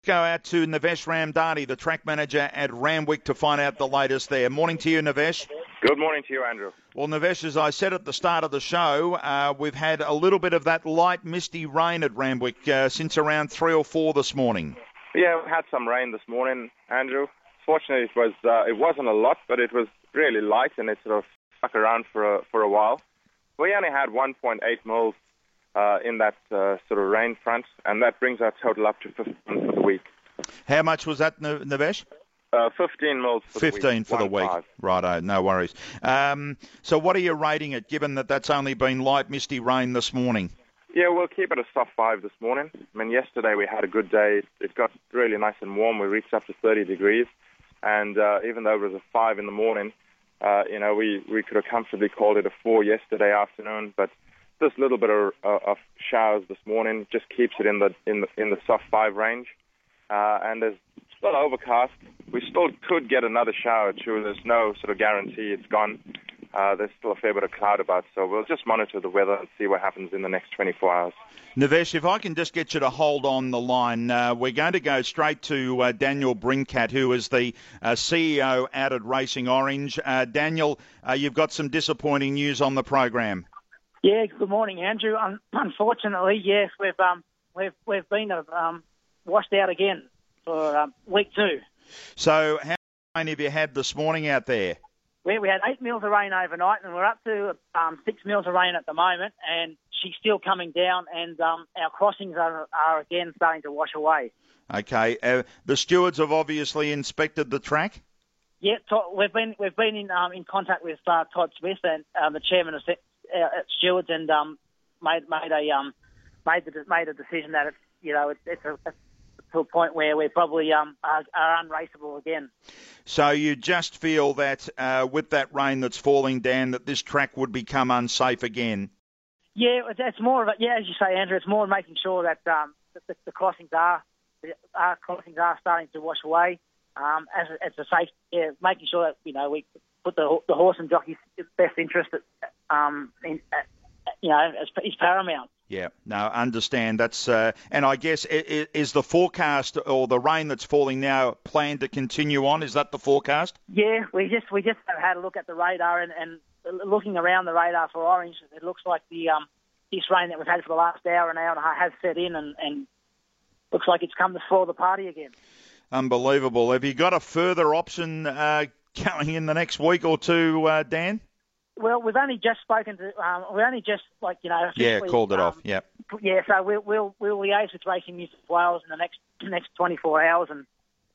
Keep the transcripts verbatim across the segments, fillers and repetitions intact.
go out to Navesh Ramdani, the track manager at Randwick, to find out the latest there. Morning to you, Navesh. Good morning to you, Andrew. Well, Navesh, as I said at the start of the show, uh, we've had a little bit of that light, misty rain at Randwick uh, since around three or four this morning. Yeah, we had some rain this morning, Andrew. Fortunately, it was uh, it wasn't a lot, but it was really light, and it sort of stuck around for a, for a while. We only had one point eight mils uh, in that uh, sort of rain front, and that brings our total up to fifteen for the week. How much was that, Navesh? Uh, fifteen mils for fifteen the week. for the week. Five. Righto, no worries. Um, so what are you rating it, given that that's only been light, misty rain this morning? Yeah, we'll keep it a soft five this morning. I mean, yesterday we had a good day. It got really nice and warm. We reached up to thirty degrees. And uh, even though it was a five in the morning, uh, you know, we, we could have comfortably called it a four yesterday afternoon. But this little bit of, uh, of showers this morning just keeps it in the in the in the soft five range. Uh, and there's still overcast. We still could get another shower too. There's no sort of guarantee it's gone. Uh, there's still a fair bit of cloud about, so we'll just monitor the weather and see what happens in the next twenty-four hours. Navesh, if I can just get you to hold on the line, uh, we're going to go straight to uh, Daniel Brinkat, who is the uh, C E O out at Racing Orange. Uh, Daniel, uh, you've got some disappointing news on the program. Yeah, good morning, Andrew. Um, unfortunately, yes, we've um, we've we've been uh, um, washed out again for um, week two. So, how much rain have you had this morning out there? We, we had eight mils of rain overnight, and we're up to um, six mils of rain at the moment, and she's still coming down, and um, our crossings are, are again starting to wash away. Okay. Uh, the stewards have obviously inspected the track? Yeah, to- we've been we've been in um, in contact with uh, Todd Smith and um, the chairman of uh, stewards, and um, made made a um, made the made a decision that it's you know it's, it's a it's to a point where we probably um, are, are unraceable again. So you just feel that uh, with that rain that's falling down, that this track would become unsafe again? Yeah, it's more of a, yeah, as you say, Andrew, it's more making sure that um, the, the crossings are the our crossings are starting to wash away. Um, as a, as a safe, yeah, making sure that you know we put the the horse and jockey's best interest, at, um, in, at, you know, as is paramount. Yeah, no, understand. That's uh, and I guess is the forecast or the rain that's falling now planned to continue on? Is that the forecast? Yeah, we just we just had a look at the radar and, and looking around the radar for Orange, it looks like the um, this rain that we've had for the last hour and hour and a half has set in, and, and looks like it's come to floor the party again. Unbelievable. Have you got a further option uh, going in the next week or two, uh, Dan? Well, we've only just spoken to, um, we only just, like, you know... Yeah, called it um, off, yeah. Yeah, so we'll, we'll, we'll liaise with Racing New South Wales in the next next twenty-four hours and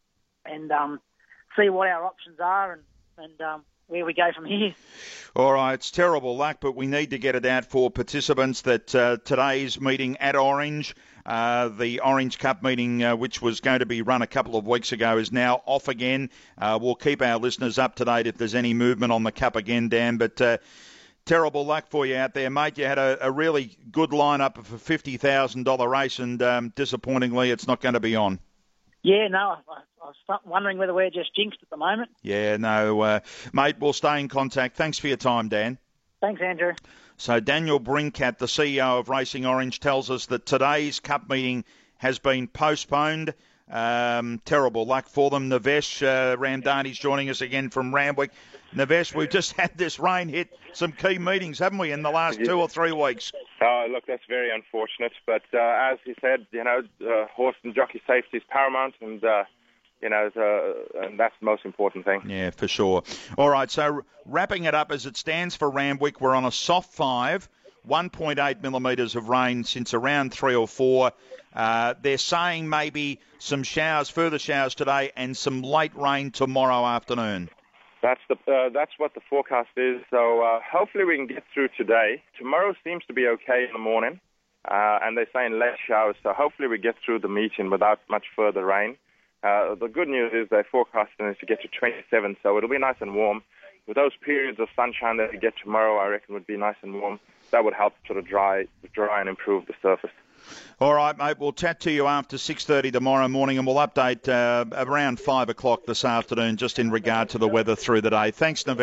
and um, see what our options are and, and um, where we go from here. All right, it's terrible luck, but we need to get it out for participants that uh, today's meeting at Orange, uh, the Orange Cup meeting, uh, which was going to be run a couple of weeks ago, is now off again. Uh, we'll keep our listeners up to date if there's any movement on the Cup again, Dan, but... Uh, Terrible luck for you out there, mate. You had a, a really good lineup of a fifty thousand dollars race, and um, disappointingly, it's not going to be on. Yeah, no, I, I was wondering whether we're just jinxed at the moment. Yeah, no, uh, mate, we'll stay in contact. Thanks for your time, Dan. Thanks, Andrew. So Daniel Brinkat, the C E O of Racing Orange, tells us that today's Cup meeting has been postponed. Um, terrible luck for them. Navesh uh, Ramdani's joining us again from Randwick. Navesh, we've just had this rain hit some key meetings, haven't we, in the last two or three weeks? Oh, look, that's very unfortunate. But uh, as he said, you know, uh, horse and jockey safety is paramount, and uh, you know, uh, and that's the most important thing. Yeah, for sure. All right, so wrapping it up as it stands for Randwick, we're on a soft five. one point eight millimetres of rain since around three or four. Uh, they're saying maybe some showers, further showers today, and some late rain tomorrow afternoon. That's the uh, that's what the forecast is. So uh, hopefully we can get through today. Tomorrow seems to be okay in the morning, uh, and they're saying less showers. So hopefully we get through the meeting without much further rain. Uh, the good news is they're forecasting it to get to twenty-seven, so it'll be nice and warm. With those periods of sunshine that we get tomorrow, I reckon would be nice and warm. That would help sort of dry, dry and improve the surface. All right, mate, we'll chat to you after six thirty tomorrow morning, and we'll update uh, around five o'clock this afternoon just in regard to the weather through the day. Thanks, Navesh.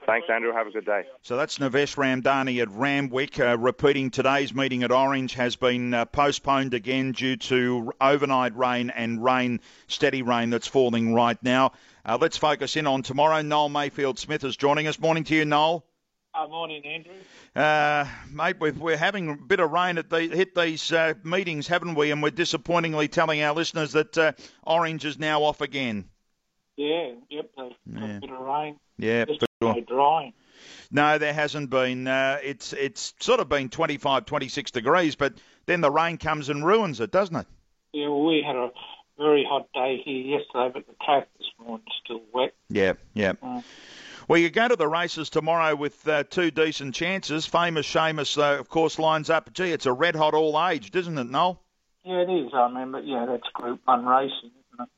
Thanks, Andrew. Have a good day. So that's Navesh Ramdani at Randwick. Uh, repeating today's meeting at Orange has been uh, postponed again due to overnight rain and rain, steady rain that's falling right now. Uh, let's focus in on tomorrow. Noel Mayfield-Smith is joining us. Morning to you, Noel. Uh, morning, Andrew. Uh, mate, we've, we're having a bit of rain at the, hit these uh, meetings, haven't we? And we're disappointingly telling our listeners that uh, Orange is now off again. Yeah, yep, there's Yeah. a bit of rain. Yeah, Just for sure. no drying. No, there hasn't been. Uh, it's it's sort of been twenty-five, twenty-six degrees, but then the rain comes and ruins it, doesn't it? Yeah, well, we had a very hot day here yesterday, but the track this morning's still wet. Yeah, yeah. Uh, Well, you go to the races tomorrow with uh, two decent chances. Famous Seamus, uh, of course, lines up. Gee, it's a red-hot all-aged, isn't it, Noel? yeah, it is, I mean, but yeah, that's Group one racing, isn't it?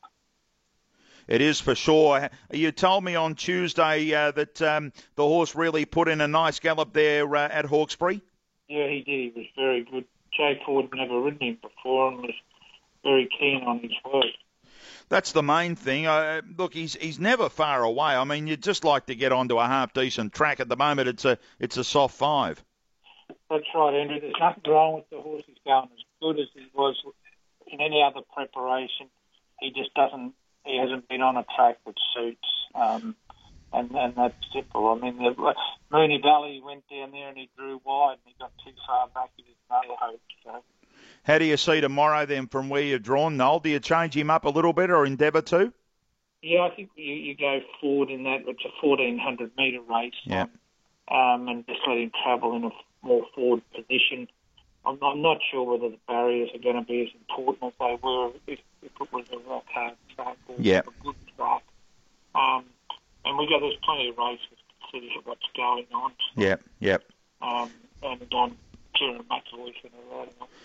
It is for sure. You told me on Tuesday uh, that um, the horse really put in a nice gallop there uh, at Hawkesbury. Yeah, he did. He was very good. Jay Ford never ridden him before and was very keen on his work. That's the main thing. Uh, look, he's he's never far away. I mean, you'd just like to get onto a half-decent track. At the moment, it's a it's a soft five. That's right, Andrew. There's nothing wrong with the horse. He's going as good as he was in any other preparation. He just doesn't. He hasn't been on a track which suits, um, and and that's simple. I mean, the, Moonee Valley went down there and he drew wide and he got too far back. He did no hope. So. How do you see tomorrow then from where you're drawn, Noel? Do you change him up a little bit or endeavour to? Yeah, I think you, you go forward in that. It's a fourteen hundred metre race. Yeah. Um, and just let him travel in a more forward position. I'm, I'm not sure whether the barriers are going to be as important as they were if, if it was a rock hard track or Yeah. a good track. Um, and we got there's plenty of races to see what's going on. Yeah, yeah. Um, and um, Kieran McAvoy's going to ride on.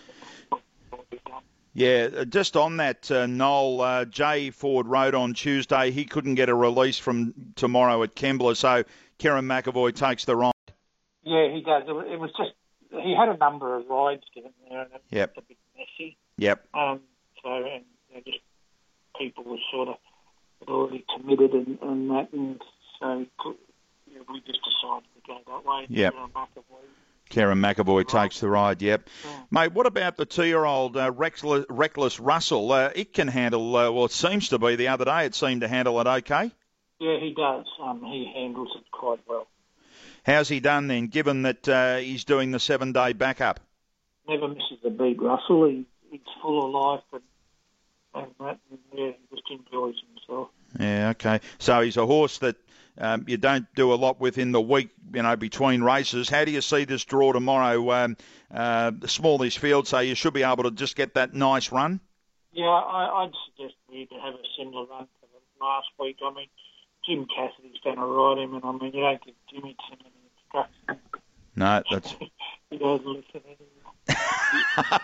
Yeah, uh, just on that, uh, Noel, uh, Jay Ford rode on Tuesday. He couldn't get a release from tomorrow at Kembla, so Kieran McAvoy takes the ride. Yeah, he does. It was, it was just, he had a number of rides given there, and it Yep. was a bit messy. Yep. Um, so, and you know, just people were sort of had already committed and, and that, and so you know, we just decided to go that way. Yep. Kieran McAvoy. Kieran McAvoy takes the ride, yep. Yeah. Mate, what about the two-year-old uh, Reckless, Reckless Russell? Uh, it can handle, uh, well, it seems to be the other day, it seemed to handle it okay. Yeah, he does. Um, he handles it quite well. How's he done then, given that uh, he's doing the seven-day backup? Never misses a beat, Russell. He, he's full of life, and, and that, and yeah, he just enjoys himself. Yeah, okay. So he's a horse that um, you don't do a lot with in the week, you know, between races. How do you see this draw tomorrow? Um, uh, the smallish field, so you should be able to just get that nice run? Yeah, I, I'd suggest we to have a similar run to the last week. I mean, Jim Cassidy's going to ride him, and I mean, you don't give Jimmy too many instructions. No, that's... He doesn't listen anymore.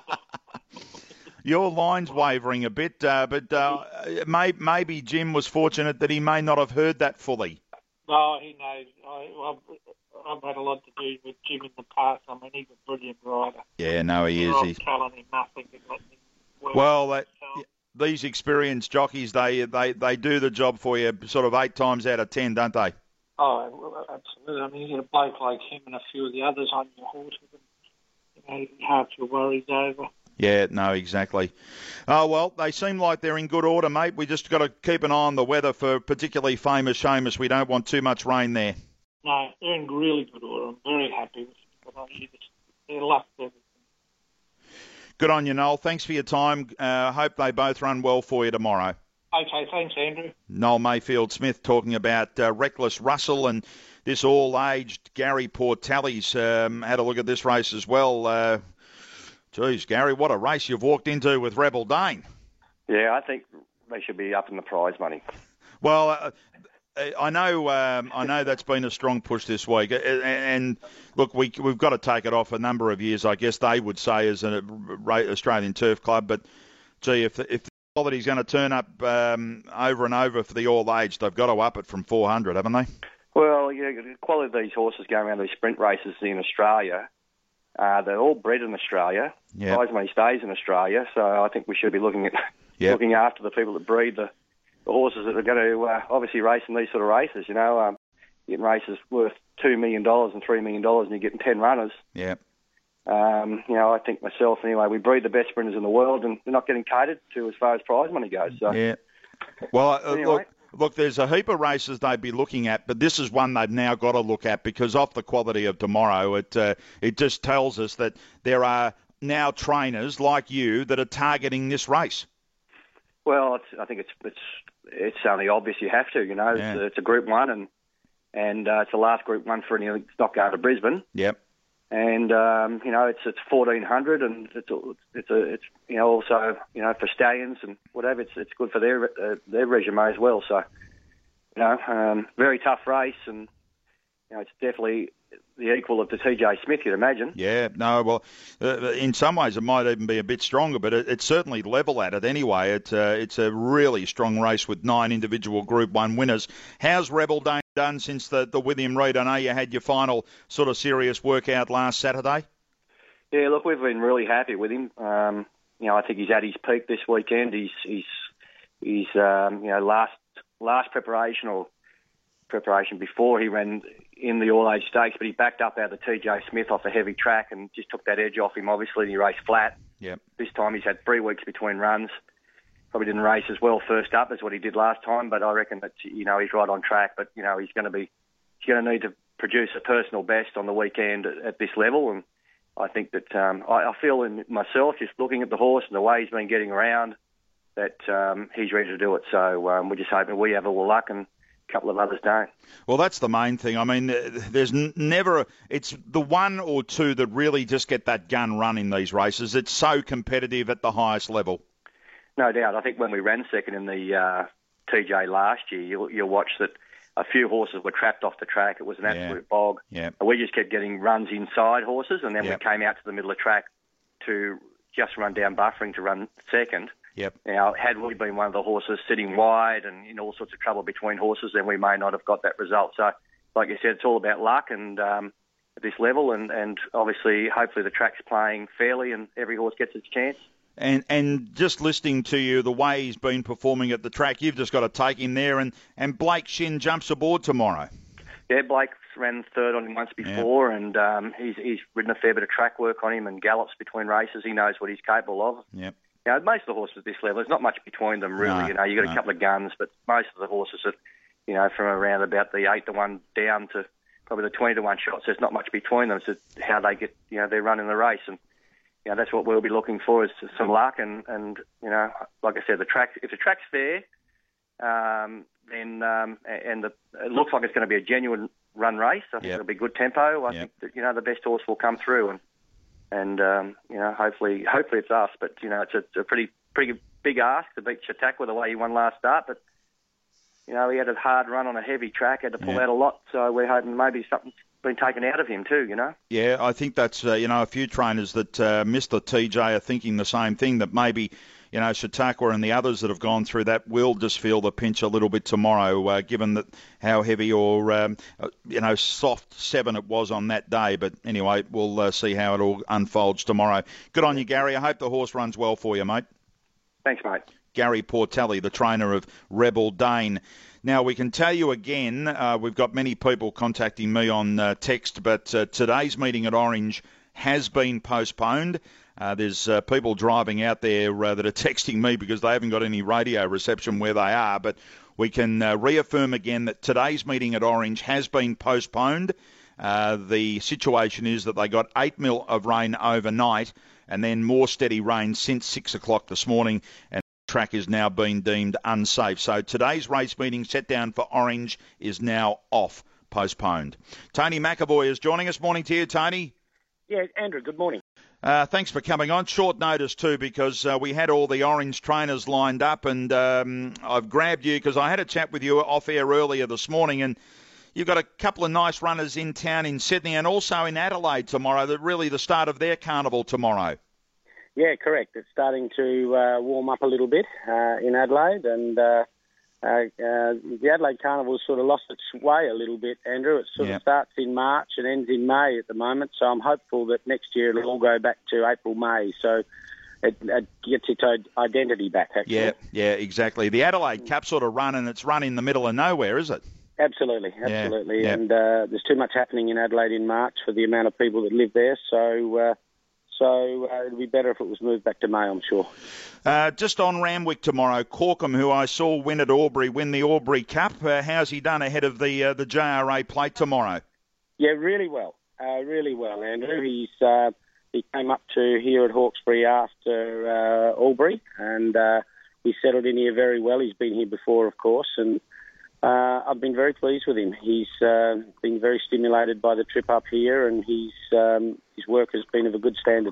Your line's wavering a bit, uh, but uh, may, maybe Jim was fortunate that he may not have heard that fully. No, he knows. I, I've, I've had a lot to do with Jim in the past. I mean, he's a brilliant rider. Yeah, no, he is. I'm He's... telling him nothing and letting him work. Well, that, himself. these experienced jockeys, they, they, they do the job for you sort of eight times out of ten, don't they? Oh, well, absolutely. I mean, you get a bloke like him and a few of the others on your horse, and you know, half your worries over. Yeah, no, exactly. Oh, well, they seem like they're in good order, mate. We just got to keep an eye on the weather for particularly Famous Seamus. We don't want too much rain there. No, they're in really good order. I'm very happy with them. They're lucky. Everything. Good on you, Noel. Thanks for your time. I uh, hope they both run well for you tomorrow. Okay, thanks, Andrew. Noel Mayfield-Smith talking about uh, Reckless Russell and this all-aged Gary Portelli's um, had a look at this race as well. Uh, Geez, Gary, what a race you've walked into with Rebel Dane. Yeah, I think they should be up in the prize money. Well, uh, I know um, I know that's been a strong push this week. And, look, we, we've got to take it off a number of years, I guess they would say, as an Australian Turf Club. But, gee, if, if the quality's going to turn up um, over and over for the all-age, they've got to up it from four hundred, haven't they? Well, yeah, the quality of these horses going around these sprint races in Australia, Uh, they're all bred in Australia. Yep. Prize money stays in Australia, so I think we should be looking at yep. looking after the people that breed the, the horses that are going to uh, obviously race in these sort of races. You know, um, getting races worth two million dollars and three million dollars and you're getting ten runners. Yeah. Um, you know, I think myself anyway, we breed the best sprinters in the world and they're not getting catered to as far as prize money goes. So. Yeah. Well, uh, anyway. look, look, there's a heap of races they'd be looking at, but this is one they've now got to look at because off the quality of tomorrow, it uh, it just tells us that there are now trainers like you that are targeting this race. Well, it's, I think it's it's it's only obvious you have to. You know, Yeah. it's, it's a Group One and and uh, it's the last Group One for anything that's not going to Brisbane. Yep. And um, you know, it's it's fourteen hundred, and it's it's a it's you know also you know for stallions and whatever, it's it's good for their uh, their resume as well. So you know, um, very tough race, and you know, it's definitely the equal of the T J Smith, you'd imagine. Yeah, no, well, uh, in some ways it might even be a bit stronger, but it, it's certainly level at it anyway. It, uh, it's a really strong race with nine individual Group one winners. How's Rebel Dane done since the, the William Reid? I know you had your final sort of serious workout last Saturday. Yeah, look, we've been really happy with him. Um, you know, I think he's at his peak this weekend. He's, he's, he's um, you know, last last preparation or preparation before he ran in the All-Age Stakes, but he backed up out of the T J Smith off a heavy track and just took that edge off him, obviously, and he raced flat. Yep. This time he's had three weeks between runs. Probably didn't race as well first up as what he did last time, but I reckon that, you know, he's right on track. But, you know, he's going to be, he's going to need to produce a personal best on the weekend at, at this level. And I think that um, I, I feel in myself, just looking at the horse and the way he's been getting around, that um, he's ready to do it. So um, we're just hoping we have all the luck and a couple of others don't. Well, that's the main thing. I mean, there's n- never, it's the one or two that really just get that gun run in these races. It's so competitive at the highest level. No doubt. I think when we ran second in the uh, T J last year, you'll, you'll watch that a few horses were trapped off the track. It was an absolute yeah. bog. Yeah. And we just kept getting runs inside horses, and then Yep. we came out to the middle of the track to just run down buffering to run second. Yep. Now, had we been one of the horses sitting wide and in all sorts of trouble between horses, then we may not have got that result. So, like you said, it's all about luck and um, at this level, and, and obviously, hopefully the track's playing fairly and every horse gets its chance. And and just listening to you, the way he's been performing at the track, you've just got to take him there. And, and Blake Shin jumps aboard tomorrow. Yeah, Blake ran third on him once before, yeah. and um, he's he's ridden a fair bit of track work on him and gallops between races. He knows what he's capable of. Yep. You know, most of the horses at this level, there's not much between them really. No, you know, you got no. a couple of guns, but most of the horses are, you know, from around about the eight to one down to probably the twenty to one shots. There's not much between them. It's just how they get, you know, they're running the race, and you know that's what we'll be looking for is some luck. And, and you know, like I said, the track, if the track's fair, um, then um, and the, it looks like it's going to be a genuine run race. I think Yep. it'll be good tempo. I Yep. think that, you know, the best horse will come through, and and um, you know, hopefully, hopefully it's us. But you know, it's a, it's a pretty pretty big ask to beat Chautauqua the way he won last start. But you know, he had a hard run on a heavy track, had to pull Yeah. out a lot. So we're hoping maybe something's been taken out of him too. You know. Yeah, I think that's, uh, you know, a few trainers that uh, missed the T J are thinking the same thing, that maybe, you know, Chautauqua and the others that have gone through that will just feel the pinch a little bit tomorrow, uh, given that how heavy or, um, uh, you know, soft seven it was on that day. But anyway, we'll uh, see how it all unfolds tomorrow. Good on you, Gary. I hope the horse runs well for you, mate. Thanks, mate. Gary Portelli, the trainer of Rebel Dane. Now, we can tell you again, uh, we've got many people contacting me on uh, text, but uh, today's meeting at Orange has been postponed. Uh, there's uh, people driving out there uh, that are texting me because they haven't got any radio reception where they are, but we can uh, reaffirm again that today's meeting at Orange has been postponed. Uh, the situation is that they got eight mil of rain overnight and then more steady rain since six o'clock this morning, and the track is now being deemed unsafe. So today's race meeting set down for Orange is now off, postponed. Tony McAvoy is joining us. Morning to you, Tony. Yeah, Andrew, good morning. Uh, thanks for coming on. Short notice too, because uh, we had all the Orange trainers lined up, and um, I've grabbed you because I had a chat with you off air earlier this morning, and you've got a couple of nice runners in town in Sydney and also in Adelaide tomorrow. That really the start of their carnival tomorrow. Yeah, correct. It's starting to uh, warm up a little bit uh, in Adelaide, and uh, uh, uh, the Adelaide Carnival's sort of lost its way a little bit, Andrew. It sort Yep. of starts in March and ends in May at the moment, so I'm hopeful that next year it'll all go back to April, May, so it, it gets its identity back, actually. Yeah, yeah, exactly. The Adelaide Cup sort of run, and it's run in the middle of nowhere, is it? Absolutely, absolutely. Yeah, yeah. And uh, there's too much happening in Adelaide in March for the amount of people that live there. So, uh, so uh, it'd be better if it was moved back to May, I'm sure. Uh, just on Randwick tomorrow, Corkham, who I saw win at Albury, win the Albury Cup. Uh, how's he done ahead of the uh, the J R A plate tomorrow? Yeah, really well, uh, really well, Andrew. He's uh, he came up to here at Hawkesbury after uh, Albury, and uh, he settled in here very well. He's been here before, of course, and uh, I've been very pleased with him. He's uh, been very stimulated by the trip up here, and he's um, his work has been of a good standard.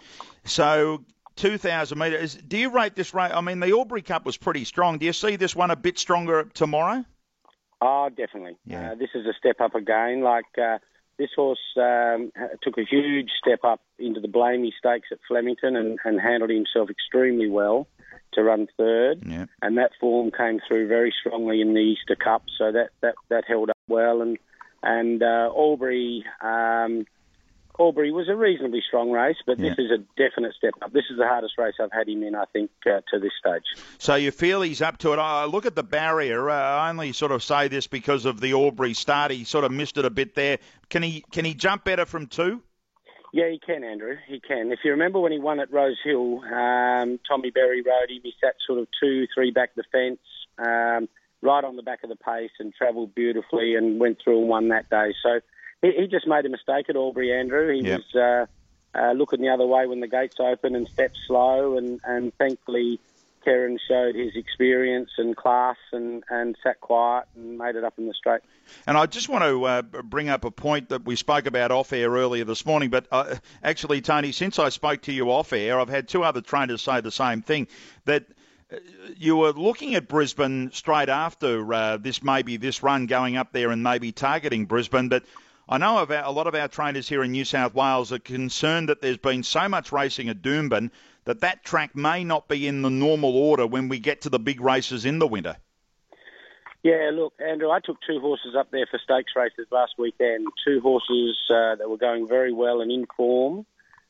So, two thousand metres. Do you rate this race? I mean, the Albury Cup was pretty strong. Do you see this one a bit stronger tomorrow? Oh, definitely. Yeah. Uh, this is a step up again. Like uh, this horse um, took a huge step up into the Blamey Stakes at Flemington and, and handled himself extremely well to run third. Yeah. And that form came through very strongly in the Easter Cup, so that, that, that held up well. And and uh, Albury. Um, Albury was a reasonably strong race, but Yeah. this is a definite step up. This is the hardest race I've had him in, I think, uh, to this stage. So you feel he's up to it. I look at the barrier. Uh, I only sort of say this because of the Albury start. He sort of missed it a bit there. Can he can he jump better from two? Yeah, he can, Andrew. He can. If you remember when he won at Rose Hill, um, Tommy Berry rode him. He sat sort of two, three back the fence, um, right on the back of the pace and travelled beautifully and went through and won that day. So he, he just made a mistake at Albury, Andrew. He Yep. was uh, uh, looking the other way when the gates opened and stepped slow, and, and thankfully Kerrin showed his experience and class and, and sat quiet and made it up in the straight. And I just want to uh, bring up a point that we spoke about off-air earlier this morning. But uh, actually, Tony, since I spoke to you off-air, I've had two other trainers say the same thing, that uh, you were looking at Brisbane straight after uh, this, maybe this run going up there and maybe targeting Brisbane. But I know of our, a lot of our trainers here in New South Wales are concerned that there's been so much racing at Doomben that that track may not be in the normal order when we get to the big races in the winter. Yeah, look, Andrew, I took two horses up there for stakes races last weekend. Two horses uh, that were going very well and in form,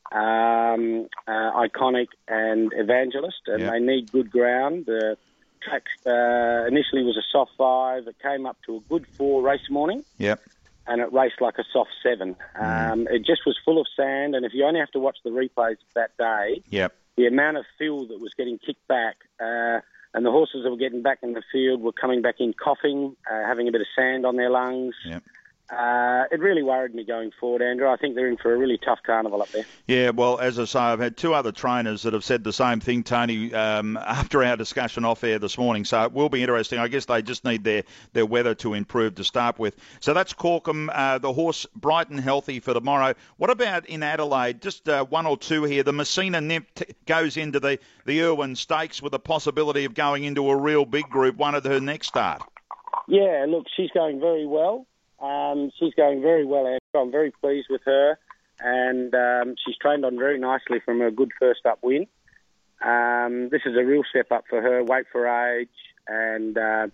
um, uh, Iconic and Evangelist, and Yep. they need good ground. The track uh, initially was a soft five. It came up to a good four race morning, Yep. and it raced like a soft seven. Um, it just was full of sand, and if you only have to watch the replays of that day, Yep. the amount of fill that was getting kicked back, uh, and the horses that were getting back in the field were coming back in coughing, uh, having a bit of sand on their lungs. Yep. Uh, it really worried me going forward, Andrew. I think they're in for a really tough carnival up there. Yeah, well, as I say, I've had two other trainers that have said the same thing, Tony, um, after our discussion off air this morning. So it will be interesting. I guess they just need their, their weather to improve to start with. So that's Corkham, uh, the horse bright and healthy for tomorrow. What about in Adelaide? Just uh, one or two here. The Messina Nymph t- goes into the, the Irwin Stakes with the possibility of going into a real big group one at her next start. Yeah, look, she's going very well. Um, she's going very well, Andrew. I'm very pleased with her. And um, she's trained on very nicely from a good first-up win. Um, this is a real step up for her, weight for age, and uh,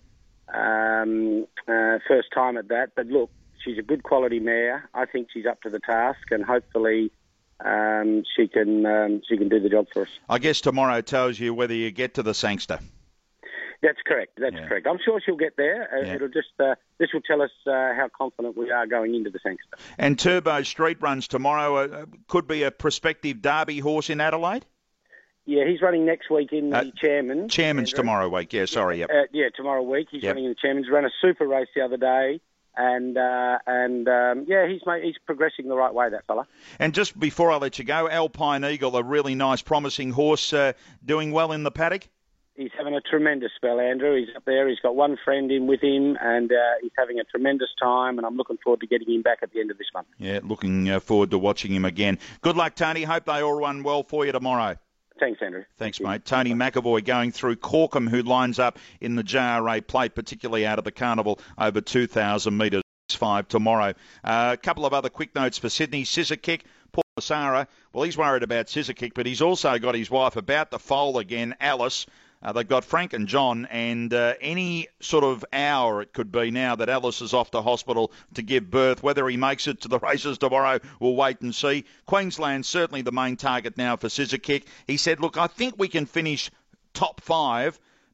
um, uh, first time at that. But look, she's a good quality mare. I think she's up to the task, and hopefully um, she can um, she can do the job for us. I guess tomorrow tells you whether you get to the Sangster. That's correct. That's Yeah. correct. I'm sure she'll get there. Uh, Yeah. It'll just uh, this will tell us uh, how confident we are going into the Sangster. And Turbo Street runs tomorrow. Uh, could be a prospective Derby horse in Adelaide. Yeah, he's running next week in the Uh, Chairman. Chairman's Andrew. tomorrow week. Yeah, sorry. Yep. Uh, yeah, tomorrow week. He's Yep. running in the Chairman's. Ran a super race the other day. And uh, and um, yeah, he's made, he's progressing the right way, that fella. And just before I let you go, Alpine Eagle, a really nice, promising horse, uh, doing well in the paddock. He's having a tremendous spell, Andrew. He's up there. He's got one friend in with him, and uh, he's having a tremendous time. And I'm looking forward to getting him back at the end of this month. Yeah, looking uh, forward to watching him again. Good luck, Tony. Hope they all run well for you tomorrow. Thanks, Andrew. Thanks, Thank you. mate. Tony McAvoy going through Corkham, who lines up in the J R A plate, particularly out of the carnival over two thousand metres. Five tomorrow. Uh, a couple of other quick notes for Sydney. Scissor Kick, Paul Sarah. Well, he's worried about Scissor Kick, but he's also got his wife about to foal again, Alice. Uh, they've got Frank and John, and uh, any sort of hour it could be now that Alice is off to hospital to give birth. Whether he makes it to the races tomorrow, we'll wait and see. Queensland's certainly the main target now for Scissor Kick. He said, look, I think we can finish top five,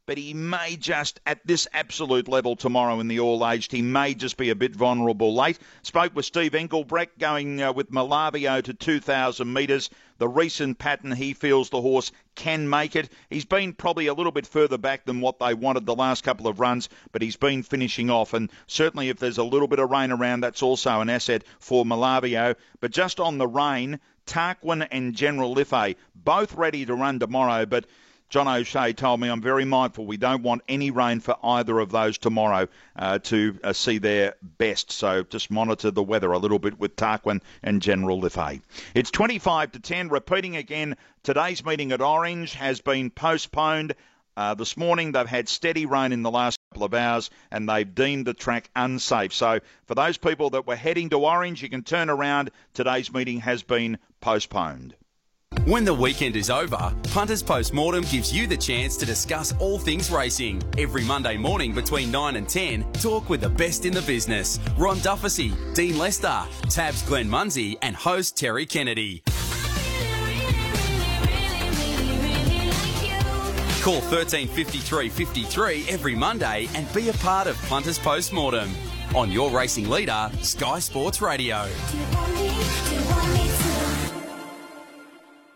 but he may just, at this absolute level tomorrow in the all-aged, he may just be a bit vulnerable late. Spoke with Steve Engelbrecht going uh, with Malavio to two thousand metres. The recent pattern, he feels the horse can make it. He's been probably a little bit further back than what they wanted the last couple of runs, but he's been finishing off. And certainly if there's a little bit of rain around, that's also an asset for Malavio. But just on the rain, Tarquin and General Liffey, both ready to run tomorrow, but John O'Shea told me I'm very mindful we don't want any rain for either of those tomorrow uh, to uh, see their best. So just monitor the weather a little bit with Tarquin and General Liffey. It's twenty-five to ten. Repeating again, today's meeting at Orange has been postponed. Uh, this morning they've had steady rain in the last couple of hours and they've deemed the track unsafe. So for those people that were heading to Orange, you can turn around. Today's meeting has been postponed. When the weekend is over, Punters Postmortem gives you the chance to discuss all things racing. Every Monday morning between nine and ten, talk with the best in the business. Ron Dufficy, Dean Lester, Tabs Glenn Munsey and host Terry Kennedy. Call thirteen fifty-three fifty-three every Monday and be a part of Punters Postmortem on your racing leader, Sky Sports Radio.